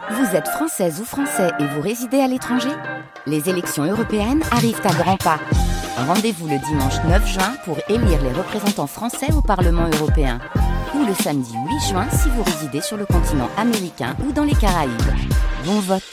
Vous êtes française ou français et vous résidez à l'étranger ? Les élections européennes arrivent à grands pas. Rendez-vous le dimanche 9 juin pour élire les représentants français au Parlement européen. Ou le samedi 8 juin si vous résidez sur le continent américain ou dans les Caraïbes. Bon vote!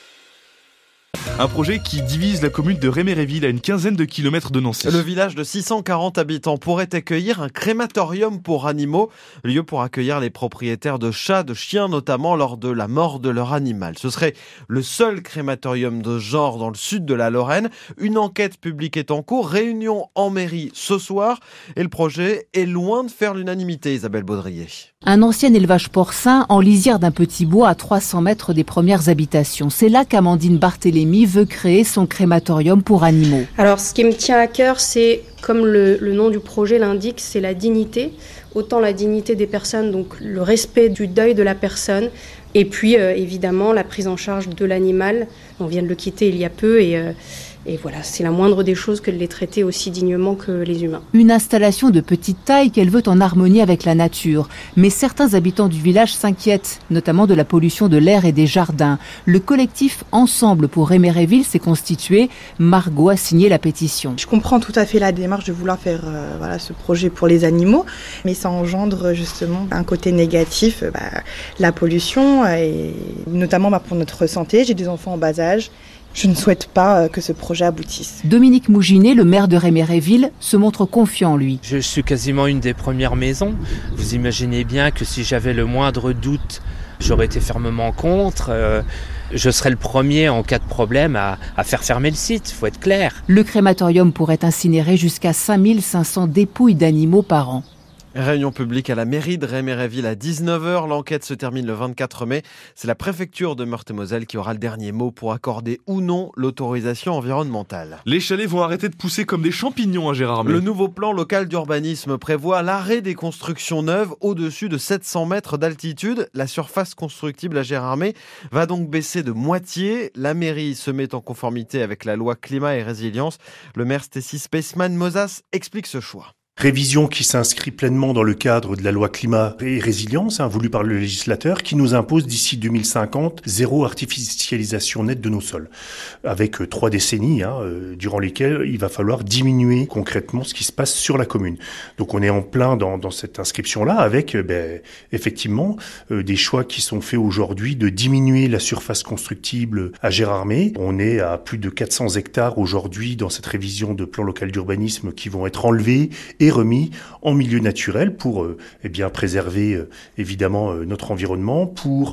Un projet qui divise la commune de Réméréville à une quinzaine de kilomètres de Nancy. Le village de 640 habitants pourrait accueillir un crématorium pour animaux, lieu pour accueillir les propriétaires de chats, de chiens notamment lors de la mort de leur animal. Ce serait le seul crématorium de genre dans le sud de la Lorraine. Une enquête publique est en cours, réunion en mairie ce soir et le projet est loin de faire l'unanimité, Isabelle Baudrier. Un ancien élevage porcin en lisière d'un petit bois à 300 mètres des premières habitations. C'est là qu'Amandine Barthélémy veut créer son crématorium pour animaux. Alors ce qui me tient à cœur, c'est, comme le nom du projet l'indique, c'est la dignité. Autant la dignité des personnes, donc le respect du deuil de la personne, et puis évidemment la prise en charge de l'animal. On vient de le quitter il y a peu et voilà, c'est la moindre des choses que de les traiter aussi dignement que les humains. Une installation de petite taille qu'elle veut en harmonie avec la nature. Mais certains habitants du village s'inquiètent, notamment de la pollution de l'air et des jardins. Le collectif Ensemble pour Réméréville s'est constitué. Margot a signé la pétition. Je comprends tout à fait la démarche de vouloir faire ce projet pour les animaux, mais ça engendre justement un côté négatif, la pollution, et notamment pour notre santé. J'ai des enfants en bas âge. Je ne souhaite pas que ce projet aboutisse. Dominique Mouginet, le maire de Réméréville, se montre confiant, lui. Je suis quasiment une des premières maisons. Vous imaginez bien que si j'avais le moindre doute, j'aurais été fermement contre. Je serais le premier en cas de problème à faire fermer le site, il faut être clair. Le crématorium pourrait incinérer jusqu'à 5500 dépouilles d'animaux par an. Réunion publique à la mairie de Réméréville à 19h. L'enquête se termine le 24 mai. C'est la préfecture de Meurthe-et-Moselle qui aura le dernier mot pour accorder ou non l'autorisation environnementale. Les chalets vont arrêter de pousser comme des champignons à Gérardmer. Le nouveau plan local d'urbanisme prévoit l'arrêt des constructions neuves au-dessus de 700 mètres d'altitude. La surface constructible à Gérardmer va donc baisser de moitié. La mairie se met en conformité avec la loi climat et résilience. Le maire Stécie Spaceman-Mozas explique ce choix. Révision qui s'inscrit pleinement dans le cadre de la loi climat et résilience, voulue par le législateur, qui nous impose d'ici 2050 zéro artificialisation nette de nos sols. Avec 3 décennies, durant lesquelles il va falloir diminuer concrètement ce qui se passe sur la commune. Donc on est en plein dans cette inscription-là avec effectivement des choix qui sont faits aujourd'hui de diminuer la surface constructible à Gérardmer. On est à plus de 400 hectares aujourd'hui dans cette révision de plan local d'urbanisme qui vont être enlevés et remis en milieu naturel pour préserver évidemment notre environnement, pour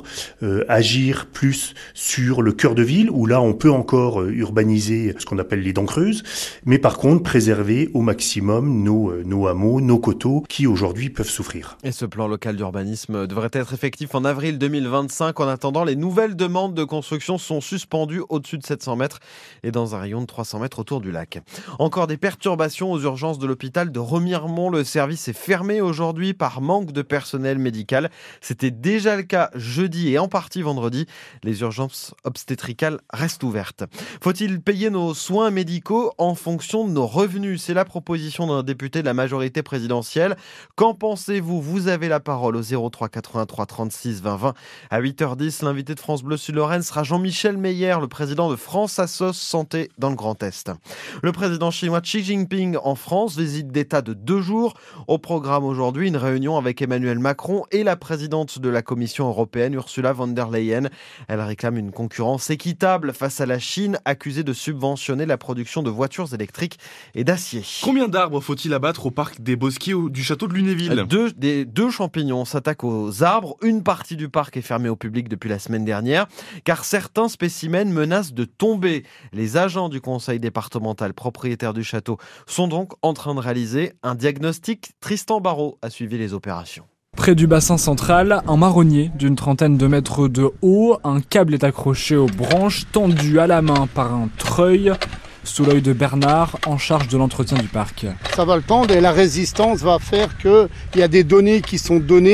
agir plus sur le cœur de ville où là on peut encore urbaniser ce qu'on appelle les dents creuses, mais par contre préserver au maximum nos hameaux, nos coteaux qui aujourd'hui peuvent souffrir. Et ce plan local d'urbanisme devrait être effectif en avril 2025. En attendant, les nouvelles demandes de construction sont suspendues au-dessus de 700 mètres et dans un rayon de 300 mètres autour du lac. Encore des perturbations aux urgences de l'hôpital de Remiremont. Le service est fermé aujourd'hui par manque de personnel médical. C'était déjà le cas jeudi et en partie vendredi. Les urgences obstétricales restent ouvertes. Faut-il payer nos soins médicaux en fonction de nos revenus ? C'est la proposition d'un député de la majorité présidentielle. Qu'en pensez-vous ? Vous avez la parole au 03 83 36 20 20. À 8h10, l'invité de France Bleu Sud-Lorraine sera Jean-Michel Meyer, le président de France Assos Santé dans le Grand Est. Le président chinois Xi Jinping en France, visite d'État de 2 jours. Au programme aujourd'hui, une réunion avec Emmanuel Macron et la présidente de la Commission européenne, Ursula von der Leyen. Elle réclame une concurrence équitable face à la Chine, accusée de subventionner la production de voitures électriques et d'acier. Combien d'arbres faut-il abattre au parc des Bosquiers du château de Lunéville ? Deux champignons s'attaquent aux arbres. Une partie du parc est fermée au public depuis la semaine dernière, car certains spécimens menacent de tomber. Les agents du conseil départemental propriétaire du château sont donc en train de réaliser un diagnostic. Tristan Barraud a suivi les opérations. Près du bassin central, un marronnier d'une trentaine de mètres de haut. Un câble est accroché aux branches, tendu à la main par un treuil. Sous l'œil de Bernard, en charge de l'entretien du parc. Ça va le tendre et la résistance va faire qu'il y a des données qui sont données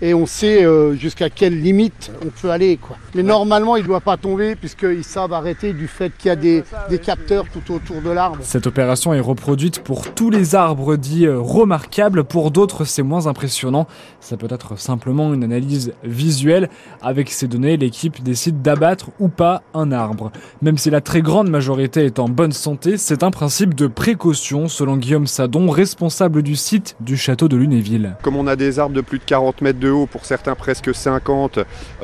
et on sait jusqu'à quelle limite on peut aller, quoi. Mais normalement, il ne doit pas tomber puisqu'ils savent arrêter du fait qu'il y a des capteurs tout autour de l'arbre. Cette opération est reproduite pour tous les arbres dits remarquables. Pour d'autres, c'est moins impressionnant. Ça peut être simplement une analyse visuelle. Avec ces données, l'équipe décide d'abattre ou pas un arbre. Même si la très grande majorité est en bonne santé, c'est un principe de précaution, selon Guillaume Sadon, responsable du site du château de Lunéville. Comme on a des arbres de plus de 40 mètres de haut, pour certains presque 50,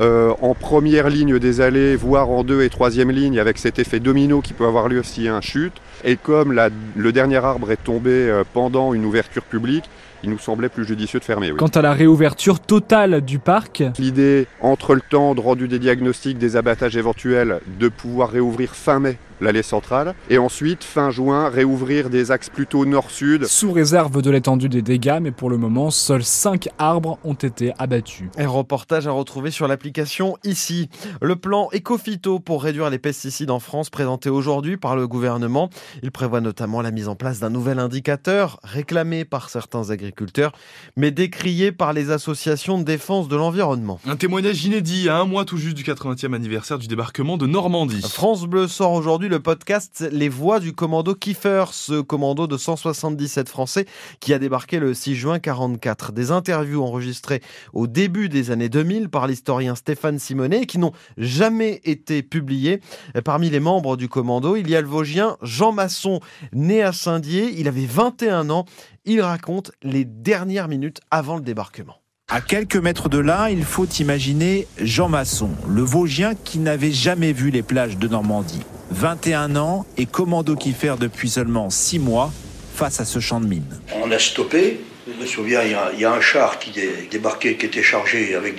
en première ligne des allées, voire en 2 et 3e ligne, avec cet effet domino qui peut avoir lieu s'il y a un chute, et comme le dernier arbre est tombé pendant une ouverture publique, il nous semblait plus judicieux de fermer. Oui. Quant à la réouverture totale du parc, l'idée, entre le temps de rendu des diagnostics, des abattages éventuels, de pouvoir réouvrir fin mai l'allée centrale, et ensuite, fin juin, réouvrir des axes plutôt nord-sud. Sous réserve de l'étendue des dégâts, mais pour le moment, seuls 5 arbres ont été abattus. Un reportage à retrouver sur l'application ici. Le plan Ecophyto pour réduire les pesticides en France, présenté aujourd'hui par le gouvernement. Il prévoit notamment la mise en place d'un nouvel indicateur, réclamé par certains agriculteurs, mais décrié par les associations de défense de l'environnement. Un témoignage inédit à un mois tout juste du 80e anniversaire du débarquement de Normandie. France Bleu sort aujourd'hui le podcast Les Voix du commando Kiefer, ce commando de 177 Français qui a débarqué le 6 juin 1944. Des interviews enregistrées au début des années 2000 par l'historien Stéphane Simonet qui n'ont jamais été publiées. Parmi les membres du commando, il y a le Vosgien Jean Masson, né à Saint-Dié. Il avait 21 ans. Il raconte les dernières minutes avant le débarquement. À quelques mètres de là, il faut imaginer Jean Masson, le Vosgien qui n'avait jamais vu les plages de Normandie. 21 ans et commando Kiefer depuis seulement 6 mois face à ce champ de mines. On a stoppé. Je me souviens, il y a un char qui débarquait, qui était chargé avec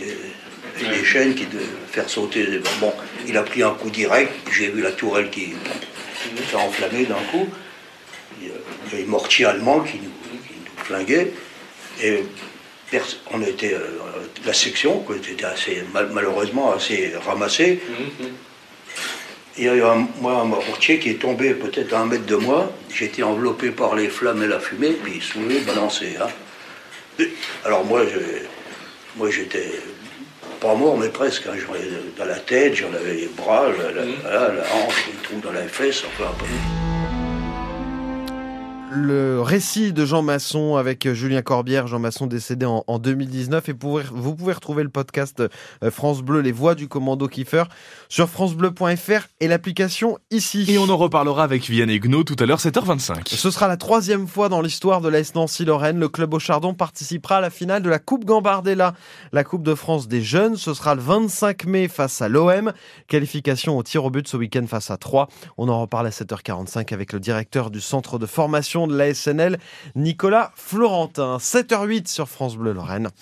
des chaînes qui devaient faire sauter. Bon, il a pris un coup direct. J'ai vu la tourelle qui s'est enflammée d'un coup. Il y a les mortiers allemands qui nous flinguaient. Et on était, la section était assez, malheureusement assez ramassée. Il y a eu un mortier qui est tombé peut-être à 1 mètre de moi. J'ai été enveloppé par les flammes et la fumée, puis soulevé, balancé. Hein. Alors moi, j'étais pas mort, mais presque. Hein. J'en avais dans la tête, j'en avais les bras, la hanche, les trous dans la fesse, enfin un peu. Le récit de Jean Masson avec Julien Corbière, Jean Masson décédé en 2019. Et vous pouvez retrouver le podcast France Bleu, Les Voix du commando Kiefer, sur francebleu.fr et l'application ici. Et on en reparlera avec Vianney Gnot tout à l'heure, 7h25. Ce sera la 3e fois dans l'histoire de l'AS Nancy-Lorraine. Le club Auchardon participera à la finale de la Coupe Gambardella, la Coupe de France des jeunes. Ce sera le 25 mai face à l'OM. Qualification au tir au but ce week-end face à Troyes. On en reparle à 7h45 avec le directeur du centre de formation de l'ASNL, Nicolas Florentin. 7h08 sur France Bleu Lorraine.